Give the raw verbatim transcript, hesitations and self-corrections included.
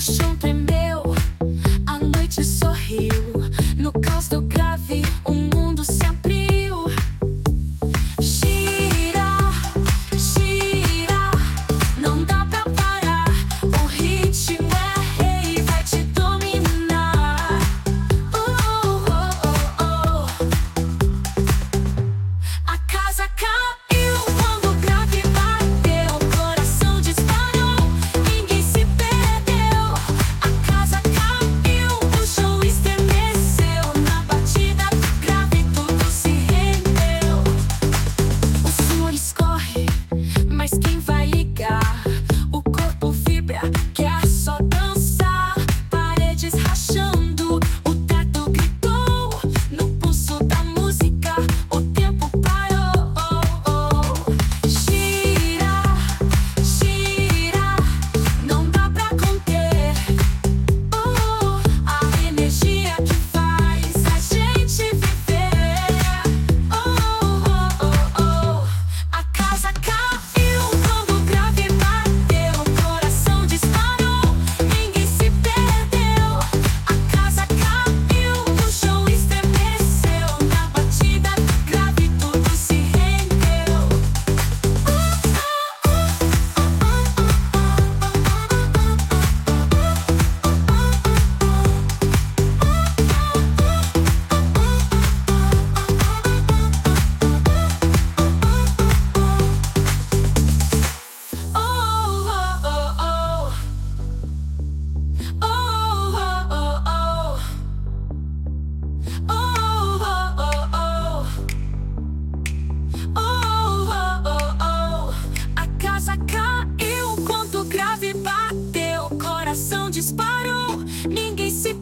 chão tremeu, a noite sorriu. No caos do grave, o mundo se abriu. Gira, gira, não dá pra parar. O ritmo é rei, vai te dominar. Oh, oh, oh, oh. A casa caiu quando o grave bateu, o coração disparou, ninguém se perdeu. A casa caiu, o chão estremeceu, na batida do grave tudo se rendeu. O suor escorre, mas quem vai ligar? O corpo vibra, quer só dançar. Paredes rachando, o teto gritou. No pulso da música, o tempo parou. Gira, gira, não dá pra conter. Oh, a energia que faz a gente viver. Oh, oh, oh, oh. A casa caiu quando o grave bateu, o coração disparou, ninguém se perdeu. A casa caiu, o chão estremeceu, na batida do grave tudo se rendeu. Oh, oh, oh, oh. Oh, oh, oh, oh. Oh, oh, oh, oh. Oh, oh, oh, oh. A casa caiu quando o grave bateu, o coração disparou, ninguém se